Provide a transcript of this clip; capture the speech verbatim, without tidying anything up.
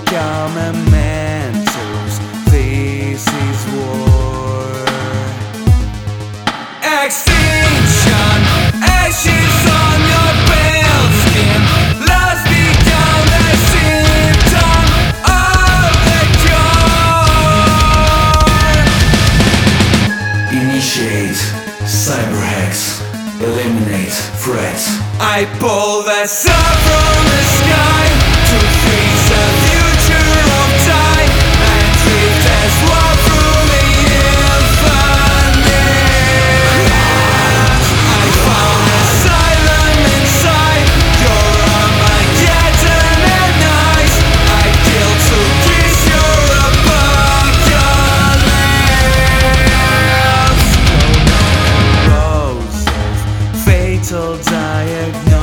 become mementos. This is war. Extinction, ashes on your pale skin. Lost become the symptom of the cure. Initiate cyber hacks. Eliminate threats. I pull the sun from the sky to freeze the future of time and drift as war through the infinite. I found asylum inside your Armageddon and eyes. I killed to kiss your apocalypse. Roses, fatal diagnosis.